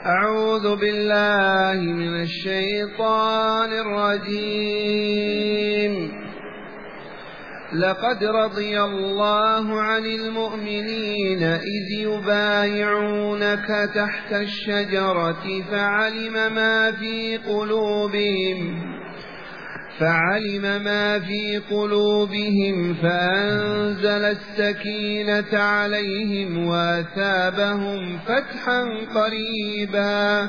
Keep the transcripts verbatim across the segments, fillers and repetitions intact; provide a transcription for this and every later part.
أعوذ بالله من الشيطان الرجيم. لقد رضي الله عن المؤمنين إذ يبايعونك تحت الشجرة فعلم ما في قلوبهم فعلم ما في قلوبهم فأنزل السكينة عليهم وأثابهم فتحا قريبا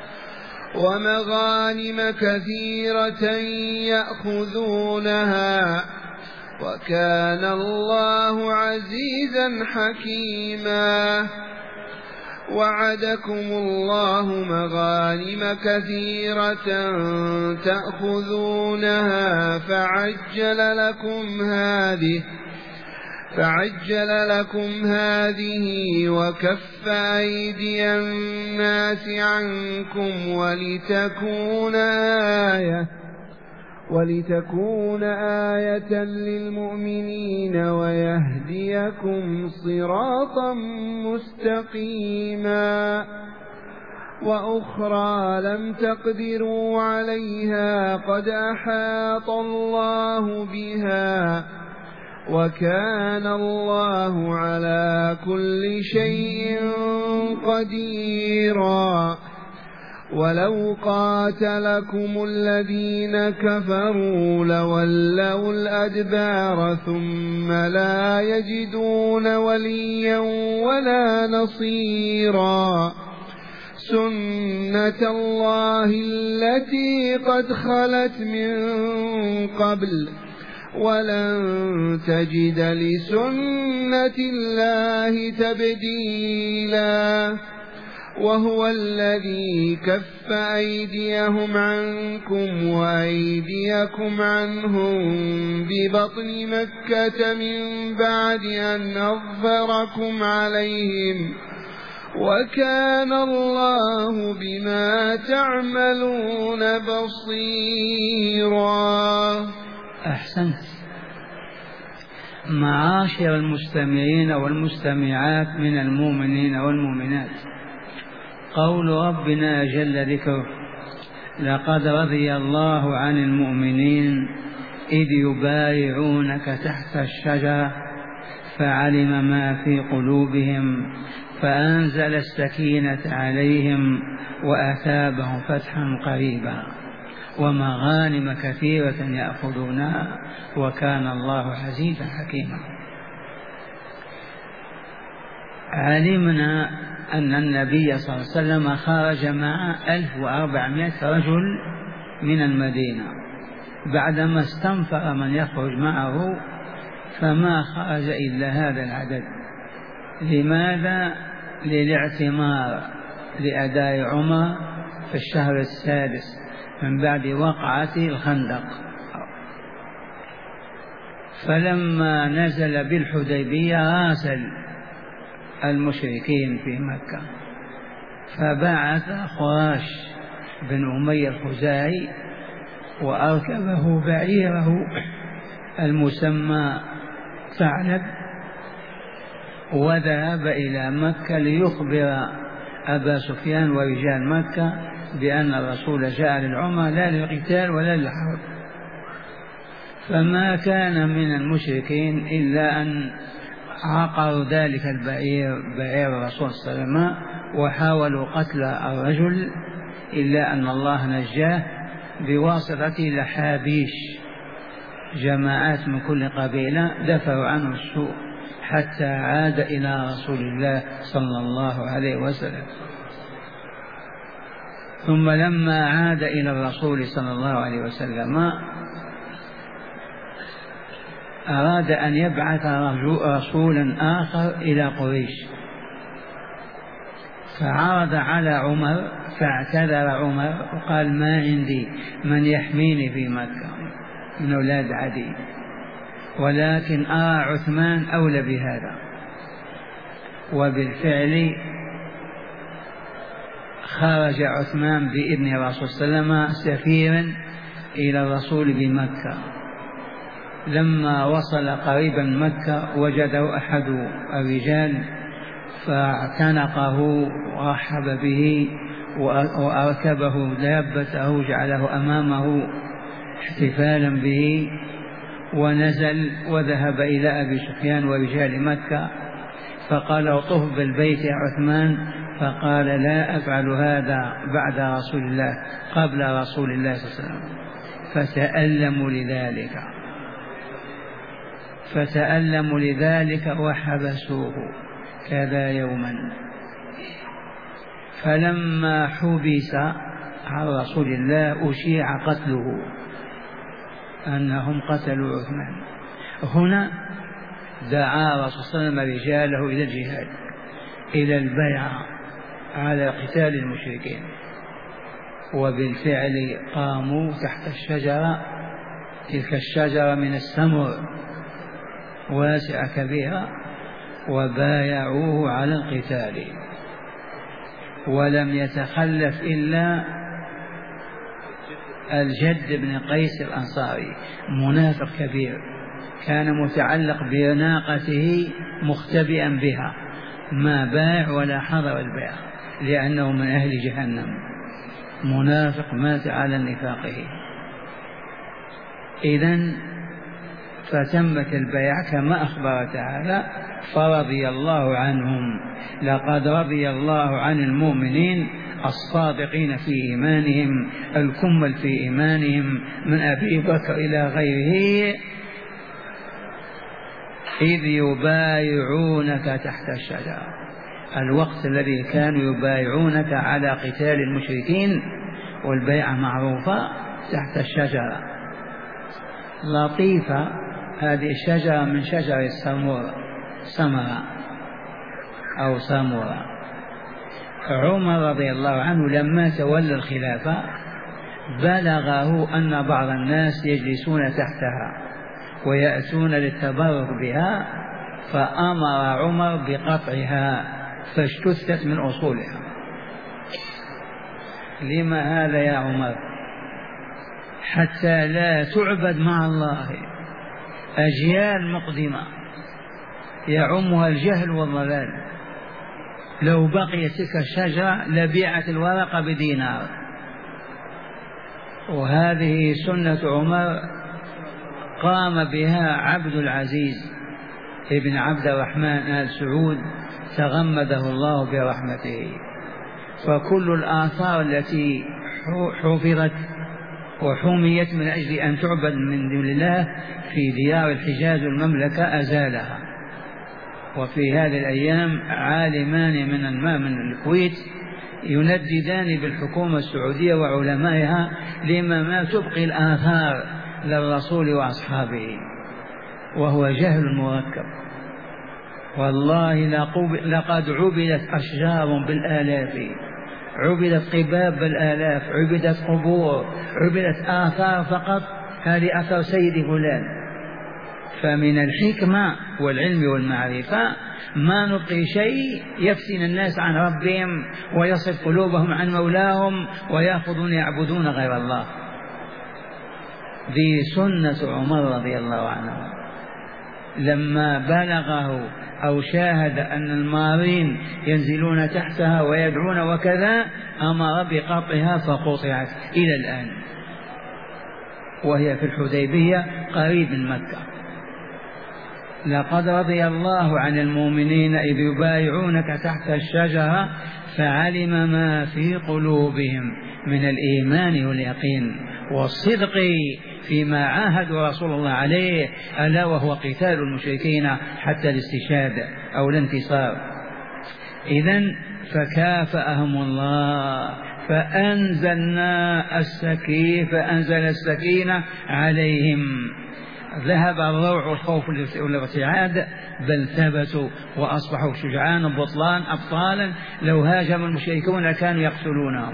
ومغانم كثيرة يأخذونها وكان الله عزيزا حكيما. وعدكم الله مغانم كثيرة تأخذونها فعجل لكم هذه فعجل لكم هذه وكف أيدي الناس عنكم ولتكون آية ولتكون آية للمؤمنين ويهديكم صراطا مستقيما. وأخرى لم تقدروا عليها قد أحاط الله بها وكان الله على كل شيء قديرا. ولو قاتلكم الذين كفروا لولوا الأدبار ثم لا يجدون وليا ولا نصيرا. سنة الله التي قد خلت من قبل ولن تجد لسنة الله تبديلا. وهو الذي كف أيديهم عنكم وأيديكم عنهم ببطن مكة من بعد أن أظفركم عليهم وكان الله بما تعملون بصيرا. أحسنت. معاشر المستمعين والمستمعات من المؤمنين والمؤمنات، قول ربنا جل ذكره: لقد رضي الله عن المؤمنين إذ يبايعونك تحت الشجرة فعلم ما في قلوبهم فأنزل السكينة عليهم وأثابهم فتحا قريبا ومغانم كثيرة يأخذونها وكان الله عزيزا حكيما. علمنا أن النبي صلى الله عليه وسلم خرج مع ألف وأربعمائة رجل من المدينة، بعدما استنفر من يخرج معه فما خرج إلا هذا العدد. لماذا؟ للاعتمار لأداء عمر في الشهر السادس من بعد وقعة الخندق. فلما نزل بالحديبية راسل المشركين في مكة، فبعث خراش بن أمية الخزاعي وأركبه بعيره المسمى ثعلب وذهب إلى مكة ليخبر أبا سفيان ورجال مكة بأن الرسول جاء للعمرة لا للقتال ولا للحرب. فما كان من المشركين إلا أن عقروا ذلك البعير بعير الرسول صلى الله عليه وسلم وحاولوا قتل الرجل، إلا أن الله نجاه بواسطة لحابيش، جماعات من كل قبيلة دفعوا عنه السوء حتى عاد إلى رسول الله صلى الله عليه وسلم. ثم لما عاد إلى الرسول صلى الله عليه وسلم أراد أن يبعث رسولا آخر إلى قريش، فعرض على عمر فاعتذر عمر وقال: ما عندي من يحميني في مكة من أولاد عدي، ولكن أرى عثمان أولى بهذا. وبالفعل خرج عثمان بإذن الرسول صلى الله عليه وسلم سفيرا إلى الرسول بمكة. لما وصل قريبا مكة وجده أحد الرجال فاعتنقه ورحب به وأركبه دابته جعله أمامه احتفالا به، ونزل وذهب إلى أبي سفيان ورجال مكة فقال اطف بالبيت يا عثمان، فقال لا أفعل هذا بعد رسول الله قبل رسول الله صلى الله عليه وسلم، فتألموا لذلك فتألموا لذلك وحبسوه كذا يوما. فلما حبس عن رسول الله أشيع قتله، أنهم قتلوا عثمان. هنا دعا رسول الله صلى الله عليه وسلم رجاله إلى الجهاد، إلى البيعة على قتال المشركين، وبالفعل قاموا تحت الشجرة، تلك الشجرة من السمر واسعة كبيرة، وبايعوه على القتال. ولم يتخلف إلا الجد بن قيس الأنصاري، منافق كبير كان متعلق بناقته مختبئا بها، ما باع ولا حضر البيع لأنه من أهل جهنم، منافق مات على نفاقه. إذن فتمت البيعة كما أخبر تعالى فرضي الله عنهم. لقد رضي الله عن المؤمنين الصادقين في إيمانهم الكمل في إيمانهم من أبي بكر إلى غيره إذ يبايعونك تحت الشجرة، الوقت الذي كانوا يبايعونك على قتال المشركين، والبيعة معروفة تحت الشجرة. لطيفة هذه الشجرة من شجر السمورة، سمرة أو سامورة. عمر رضي الله عنه لما تولى الخلافة بلغه أن بعض الناس يجلسون تحتها ويأتون للتبرك بها، فأمر عمر بقطعها فاجتثت من أصولها. لما هذا يا عمر؟ حتى لا تعبد مع الله أجيال مقدمة يعمها الجهل والضلال. لو بقيت تلك الشجرة لبيعت الورقة بدينار. وهذه سنة عمر قام بها عبد العزيز ابن عبد الرحمن آل سعود تغمده الله برحمته. فكل الآثار التي حفظت وحميت من أجل أن تعبد من دون الله في ديار الحجاز والمملكة أزالها. وفي هذه الأيام عالمان من الماء من الكويت ينددان بالحكومة السعودية وعلمائها لما ما تبقي الآثار للرسول وأصحابه، وهو جهل مركب. والله لقد عبدت أشجار بالآلاف، عبدت قباب بالآلاف، عبدت قبور، عبدت آثار فقط، هذه أثر سيد فلان. فمن الحكمة والعلم والمعرفة ما نبقي شيء يفتن الناس عن ربهم ويصف قلوبهم عن مولاهم ويأخذون يعبدون غير الله. ذي سنة عمر رضي الله عنه لما بلغه أو شاهد أن المارين ينزلون تحتها ويدعون وكذا أمر بقطعها فقطعت إلى الآن، وهي في الحديبية قريب من مكة. لقد رضي الله عن المؤمنين إذ يبايعونك تحت الشجرة فعلم ما في قلوبهم من الإيمان واليقين والصدق فيما عاهدوا رسول الله عليه، ألا وهو قتال المشركين حتى الاستشهاد أو الانتصار. إذن فكافأهم الله فأنزلنا السكينة فأنزل السكينة عليهم، ذهب الروع والخوف والارتعاد، بل ثبتوا وأصبحوا شجعان بطلان أبطالا، لو هاجم المشركون كانوا يقتلونهم.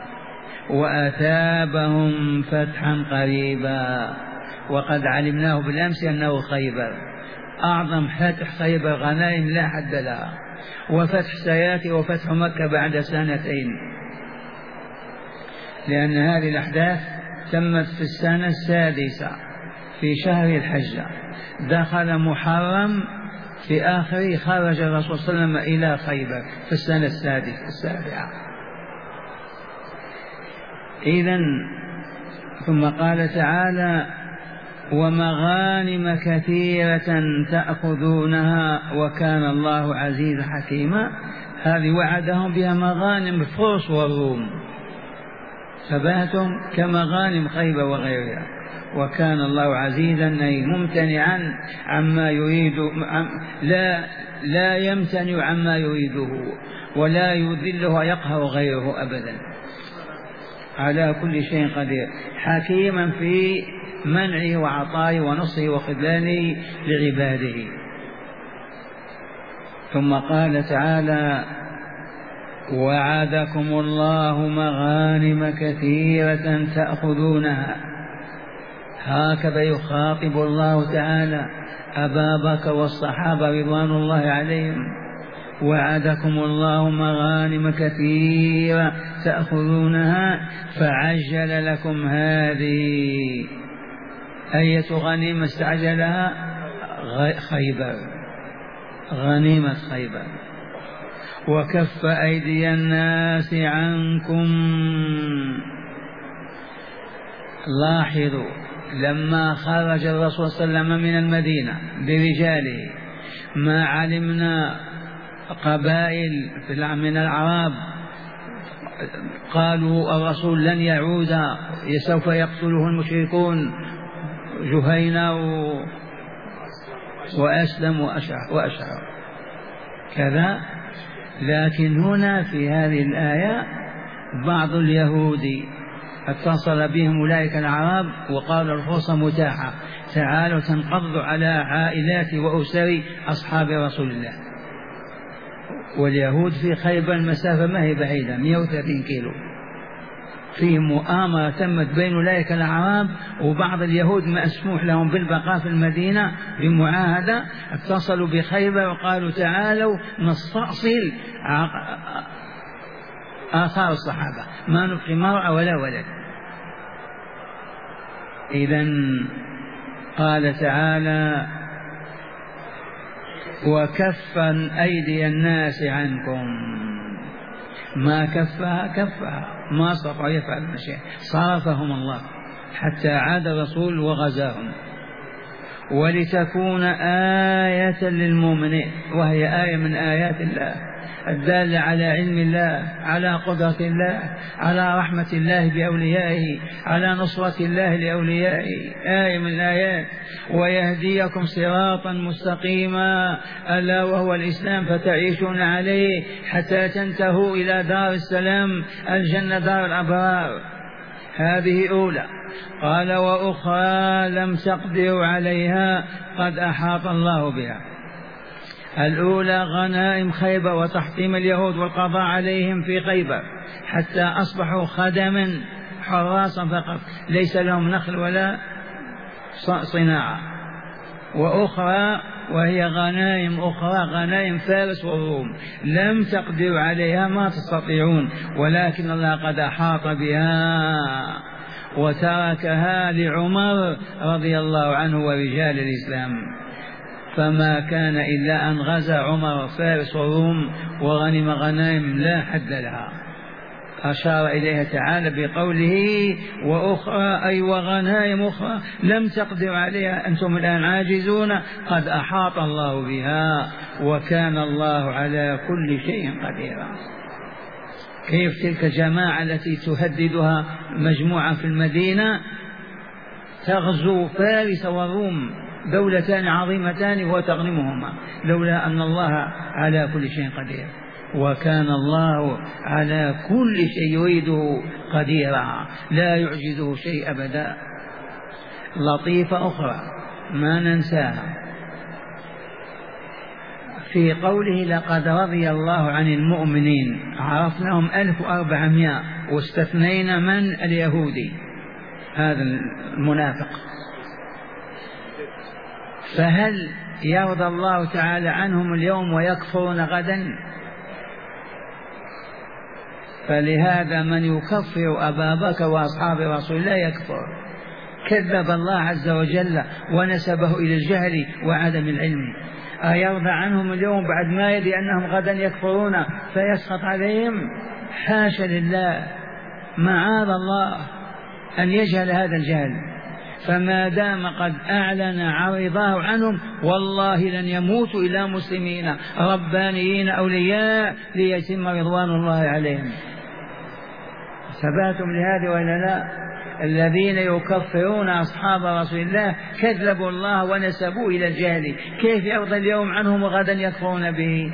وأثابهم فتحا قريبا، وقد علمناه بالأمس أنه خيبر، أعظم فتح خيبر، غنائم لا حد لها، وفتح سياتي وفتح مكة بعد سنتين، لأن هذه الأحداث تمت في السنة السادسة في شهر الحجة. دخل محرم في آخره خرج الرسول صلى الله عليه وسلم إلى خيبر في السنة السادسة السابعة. إذن ثم قال تعالى ومغانم كثيرة تأخذونها وكان الله عزيزا حكيما. هذه وعدهم بها مغانم الفرس والروم، ثباتهم كمغانم خيبر وغيرها. وكان الله عزيزا أي ممتنعا عما يريد، لا لا يمتنع عما يريده ولا يذله ويقهر غيره أبدا، على كل شيء قدير، حكيما في منعه وعطائه ونصره وخذلانه لعباده. ثم قال تعالى وعدكم الله مغانم كثيرة تأخذونها. هكذا يخاطب الله تعالى أبا بكر والصحابة رضوان الله عليهم. وعدكم الله مغانم كثيرة تأخذونها فعجل لكم هذه. أية غنيمة استعجلها؟ خيبر، غنيمة خيبر. وكف أيدي الناس عنكم. لاحظوا لما خرج الرسول صلى الله عليه وسلم من المدينة برجاله ما علمنا قبائل من الأعراب قالوا الرسول لن يعود سوف يقتله المشركون، جهينة وأسلم وأشعر كذا. لكن هنا في هذه الآية بعض اليهود اتصل بهم أولئك العرب وقال الفرصة متاحة، تعالوا تنقضوا على عائلات وأسر أصحاب رسول الله. واليهود في خيبر المسافة ما هي بعيدة، مئة وثلاثين كيلو. في مؤامرة تمت بين أولئك العرب وبعض اليهود مسموح لهم بالبقاء في المدينة بمعاهدة، اتصلوا بخيبر وقالوا تعالوا نستأصل آثار الصحابة، ما نبقي مرأة ولا ولد. إذن قال تعالى وكفا أيدي الناس عنكم. ما كفها كفها، ما استطاع يفعل شيء، صرفهم الله حتى عاد الرسول وغزاهم. ولتكون آية للمؤمنين، وهي آية من آيات الله الدالة على علم الله، على قدرة الله، على رحمة الله بأوليائه، على نصرة الله لأوليائه، آية من الآيات. ويهديكم صراطا مستقيما ألا وهو الإسلام فتعيشون عليه حتى تنتهوا إلى دار السلام الجنة دار الأبرار. هذه أولى. قال وأخرى لم تقدروا عليها قد أحاط الله بها. الأولى غنائم خيبر وتحطيم اليهود والقضاء عليهم في خيبر حتى أصبحوا خدما حراسا فقط، ليس لهم نخل ولا صناعة. وأخرى وهي غنائم أخرى غنائم فارس والروم لم تقدروا عليها، ما تستطيعون، ولكن الله قد أحاط بها وتركها لعمر رضي الله عنه ورجال الإسلام. فما كان إلا أن غزا عمر فارس والروم وغنم غنائم لا حد لها. أشار إليها تعالى بقوله وأخرى أي وغنائم أخرى لم تقدروا عليها أنتم الآن عاجزون قد أحاط الله بها وكان الله على كل شيء قديرا. كيف تلك الجماعة التي تهددها مجموعة في المدينة تغزو فارس والروم، دولتان عظيمتان وتغنمهما، لولا أن الله على كل شيء قدير. وكان الله على كل شيء يريده قديرا، لا يعجزه شيء أبدا. لطيفة أخرى ما ننساها في قوله لقد رضي الله عن المؤمنين، عرفناهم ألف وأربعمائة واستثنينا من؟ اليهودي هذا المنافق. فهل يرضى الله تعالى عنهم اليوم ويكفرون غدا؟ فلهذا من يكفر أبا بكر وأصحاب رسول الله يكفر، كذب الله عز وجل ونسبه إلى الجهل وعدم العلم. أيرضى عنهم اليوم بعد ما يدري أنهم غدا يكفرون فيسخط عليهم؟ حاشا لله. معاذ الله أن يجهل هذا الجهل، فما دام قد أعلن رضاه عنهم والله لن يموتوا إلا مسلمين ربانيين أولياء ليتم رضوان الله عليهم. ثباتم لهذا ولا لا؟ الذين يكفرون أصحاب رسول الله كذبوا الله ونسبوا إلى الجهل، كيف يرضى اليوم عنهم وغدا يكفرون به؟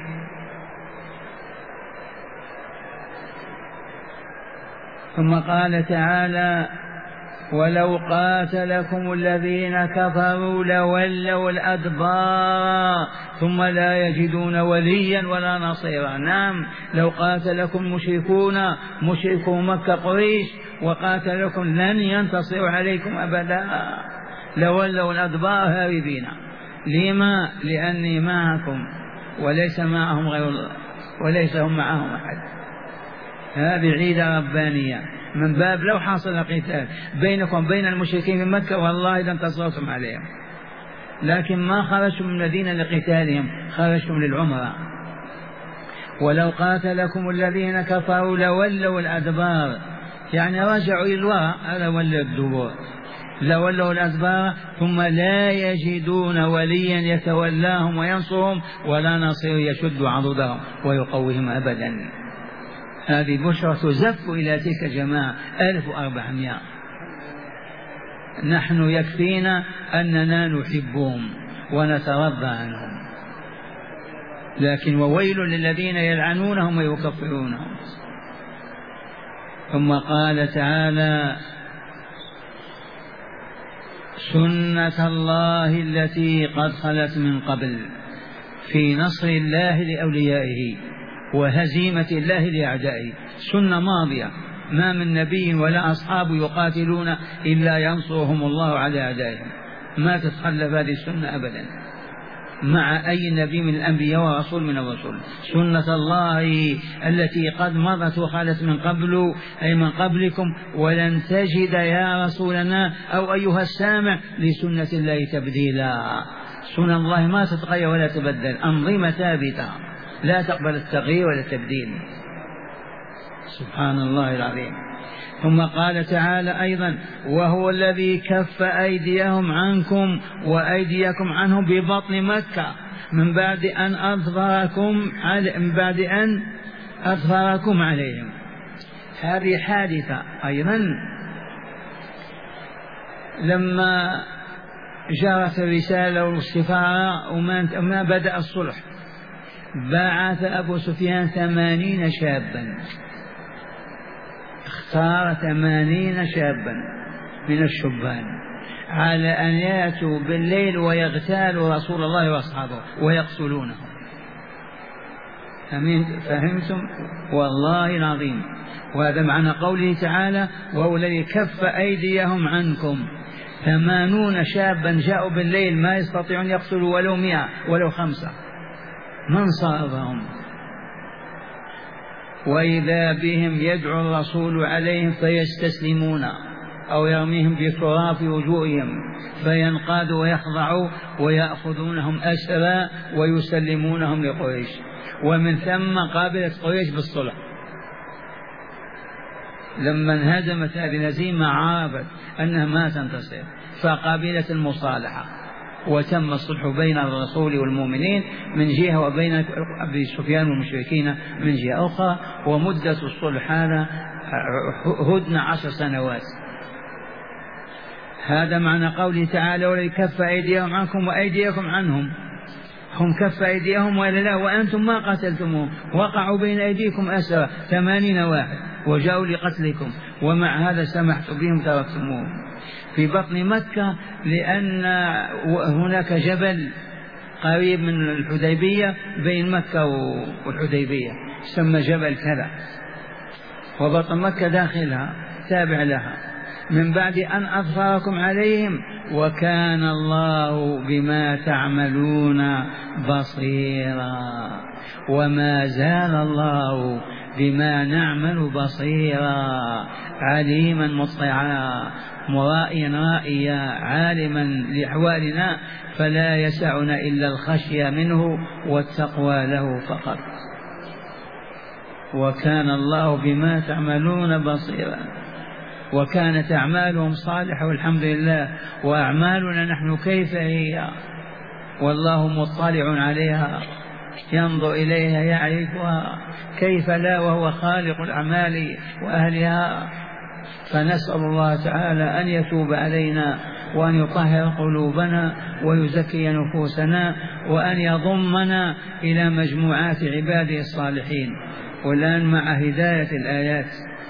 ثم قال تعالى ولو قاتلكم الذين كفروا لولوا الأدبار ثم لا يجدون وليا ولا نصيرا. نعم، لو قاتلكم مشركون مشركو مكة قريش وقاتلكم لن ينتصروا عليكم أبدا، لولوا الأدبار هاربين. لما؟ لأني معكم وليس معهم غير الله وليس هم معهم أحد. هذه عيدة ربانية من باب لو حصل قتال بينكم بين المشركين في مكة والله لن تصرتم عليهم، لكن ما خرجتم من المدينة لقتالهم، خرجتم للعمرة. ولو قاتلكم الذين كفروا لولوا الأدبار، يعني رجعوا إلى الوراء، هذا ولوا الدبور، لولوا الأدبار ثم لا يجدون وليا يتولاهم وينصرهم ولا نصير يشد عضدهم ويقويهم أبدا. هذه بشرى تزف إلى تلك الجماعة ألف وأربعمائة. نحن يكفينا أننا نحبهم ونترضى عنهم، لكن وويل للذين يلعنونهم ويكفرونهم. ثم قال تعالى سنة الله التي قد خلت من قبل في نصر الله لأوليائه وهزيمة الله لأعدائه. سنة ماضية، ما من نبي ولا أصحاب يقاتلون إلا ينصرهم الله على أعدائهم، ما تتخلف هذه السنة أبدا مع أي نبي من الأنبياء ورسول من الرسل. سنة الله التي قد مضت وخلت من قبل أي من قبلكم، ولن تجد يا رسولنا أو أيها السامع لسنة الله تبديلا. سنة الله ما تتغير ولا تبدل، أنظمة ثابتة لا تقبل التغيير ولا التبديل. سبحان الله العظيم. ثم قال تعالى أيضا وهو الذي كف أيديهم عنكم وأيديكم عنهم ببطن مكة من بعد أن أظفركم من بعد أن أظفركم عليهم. هذه حادثة أيضا لما جرت الرسالة والسفارة وما بدأ الصلح، بعث أبو سفيان ثمانين شابا، اختار ثمانين شابا من الشبان على أن يأتوا بالليل ويغتالوا رسول الله وأصحابه ويقتلونهم. فهمتم؟ والله العظيم. وهذا معنى قوله تعالى وهو الذي كف أيديهم عنكم. ثمانون شابا جاءوا بالليل ما يستطيعون يقتلوا ولو مئة ولو خمسة، من صابهم؟ وإذا بهم يدعو الرسول عليهم فيستسلمون أو يرميهم بتراب في وجوههم فينقادوا ويخضعوا ويأخذونهم أسرى ويسلمونهم لقريش، ومن ثم قابلت قريش بالصلح. لما انهزمت هذه الهزيمة عرفت أنها ما تنتصر فقابلت المصالحة، وتم الصلح بين الرسول والمؤمنين من جهة وبين أبي سفيان والمشركين من جهة أخرى، ومدة الصلح هذا هدن عشر سنوات. هذا معنى قوله تعالى وليكف أيديهم عنكم وأيديكم عنهم. هم كف أيديهم ولا لا؟ وأنتم ما قتلتموهم، وقعوا بين أيديكم أسرى ثمانين واحد وجاءوا لقتلكم، ومع هذا سمحت بهم تركتموهم في بطن مكة، لأن هناك جبل قريب من الحديبية بين مكة والحديبية يسمى جبل كذا، وبطن مكة داخلها تابع لها. من بعد أن أظفركم عليهم وكان الله بما تعملون بصيرا. وما زال الله بما نعمل بصيرا عليما مطلعا مرائيا رائيا عالما لأحوالنا، فلا يسعنا إلا الخشية منه والتقوى له فقط. وكان الله بما تعملون بصيرا، وكانت أعمالهم صالحة والحمد لله، وأعمالنا نحن كيف هي والله مطلع عليها ينظر إليها يعرفها، كيف لا وهو خالق الأعمال وأهلها. فنسأل الله تعالى أن يتوب علينا وأن يطهر قلوبنا ويزكي نفوسنا وأن يضمنا إلى مجموعات عباده الصالحين. والآن مع هداية الآيات.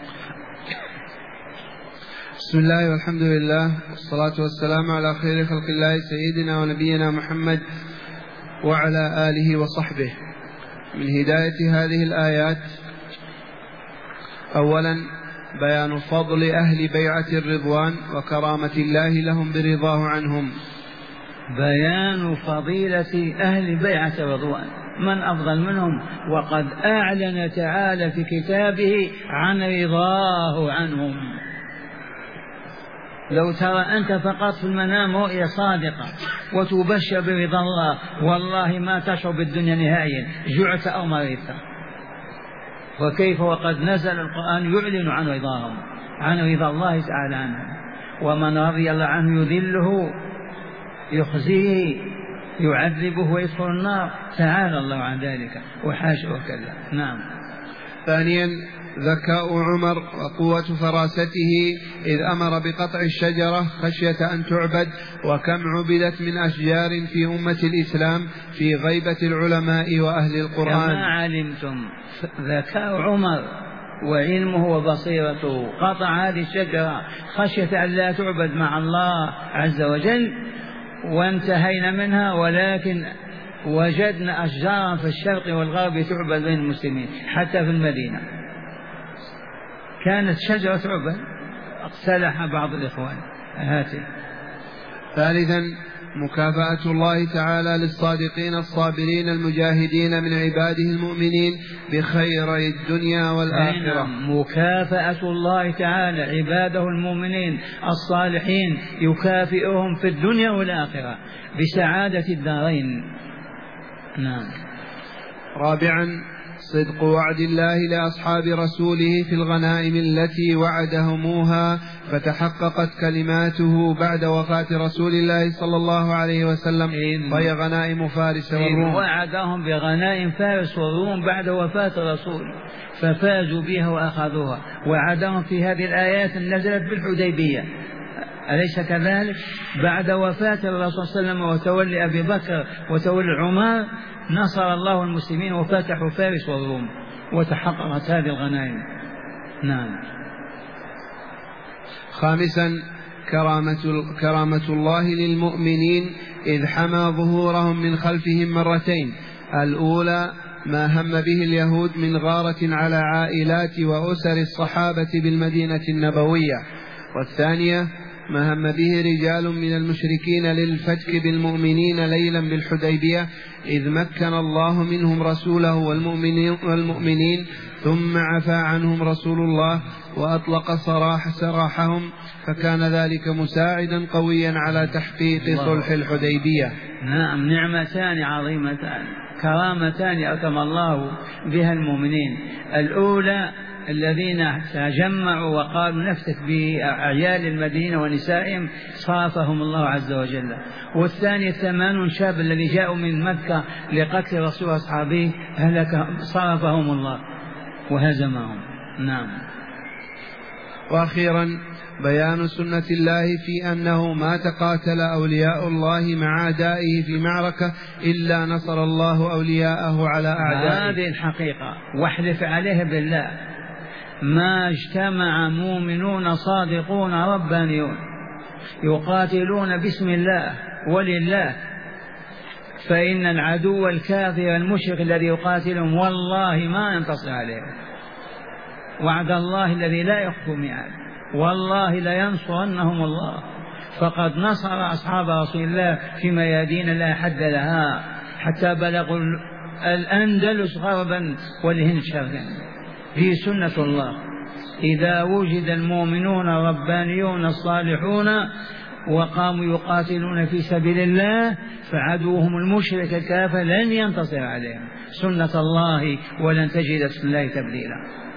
بسم الله والحمد لله والصلاة والسلام على خير خلق الله سيدنا ونبينا محمد وعلى آله وصحبه. من هداية هذه الآيات أولا بيان فضل أهل بيعة الرضوان وكرامة الله لهم برضاه عنهم. بيان فضيلة أهل بيعة الرضوان، من أفضل منهم؟ وقد أعلن تعالى في كتابه عن رضاه عنهم. لو ترى أنت فقط في المنام رؤيا صادقة وتبشر برضا الله، والله ما تشعر بالدنيا نهائيا، جعت أو مرضت. وكيف وقد نزل القرآن يعلن عن رضاهم، عن رضا الله تعالى عنهم. ومن رضي الله عنه يذله يخزيه يعذبه ويدخل النار، تعالى الله عن ذلك وحاشا وكلا. نعم. ثانيا ذكاء عمر وقوة فراسته إذ أمر بقطع الشجرة خشية أن تعبد، وكم عبدت من أشجار في أمة الإسلام في غيبة العلماء وأهل القرآن. كما علمتم ذكاء عمر وعلمه وبصيرته قطع هذه الشجرة خشية أن لا تعبد مع الله عز وجل، وانتهينا منها، ولكن وجدنا أشجارا في الشرق والغرب تعبد بين المسلمين حتى في المدينة. كانت شجرة تعبد، اقتلعها بعض الإخوان. هاته. ثالثا مكافأة الله تعالى للصادقين الصابرين المجاهدين من عباده المؤمنين بخيري الدنيا والآخرة. مكافأة الله تعالى عباده المؤمنين الصالحين يكافئهم في الدنيا والآخرة بسعادة الدارين. نعم. رابعا صدق وعد الله لأصحاب رسوله في الغنائم التي وعدهموها فتحققت كلماته بعد وفاة رسول الله صلى الله عليه وسلم، وهي غنائم فارس والروم. وعدهم بغنائم فارس والروم بعد وفاة الرسول ففازوا بها وأخذوها. وعدهم في هذه الآيات نزلت بالحديبية، أليس كذلك؟ بعد وفاة الرسول صلى الله عليه وسلم وتولي أبي بكر وتولي عمر نصر الله المسلمين وفتحوا فارس والروم وتحققت هذه الغنائم. نعم. خامسا كرامة, كرامة الله للمؤمنين إذ حمى ظهورهم من خلفهم مرتين. الأولى ما هم به اليهود من غارة على عائلات وأسر الصحابة بالمدينة النبوية، والثانية ما هم به رجال من المشركين للفتك بالمؤمنين ليلا بالحديبية إذ مكن الله منهم رسوله والمؤمنين, والمؤمنين ثم عفى عنهم رسول الله وأطلق سراح سراحهم، فكان ذلك مساعدا قويا على تحقيق صلح الحديبية. نعم. نعمتان عظيمتان كرامتان أكرم الله بها المؤمنين. الأولى الذين تجمعوا وقالوا نفتك بأعيال المدينة ونسائهم صافهم الله عز وجل. والثاني الثمانون شاب الذي جاءوا من مكة لقتل رسول أصحابه هلك صافهم الله وهزمهم. نعم. وأخيرا بيان سنة الله في أنه ما تقاتل أولياء الله مع أعدائه في معركة إلا نصر الله أولياءه على أعدائه. هذه الحقيقة واحلف عليه بالله ما اجتمع مؤمنون صادقون ربانيون يقاتلون باسم الله ولله، فإن العدو الكافر المشرك الذي يقاتلهم والله ما ينتصر عليهم. وعد الله الذي لا يخلف ميعاد، والله لينصرنهم الله. فقد نصر أصحاب رسول الله في ميادين لا حد لها حتى بلغوا الأندلس غربا والهند شرقا. هي سنة الله. إذا وجد المؤمنون الربانيون الصالحون وقاموا يقاتلون في سبيل الله فعدوهم المشرك الكافر لن ينتصر عليهم. سنة الله ولن تجد سنة الله تبديلا.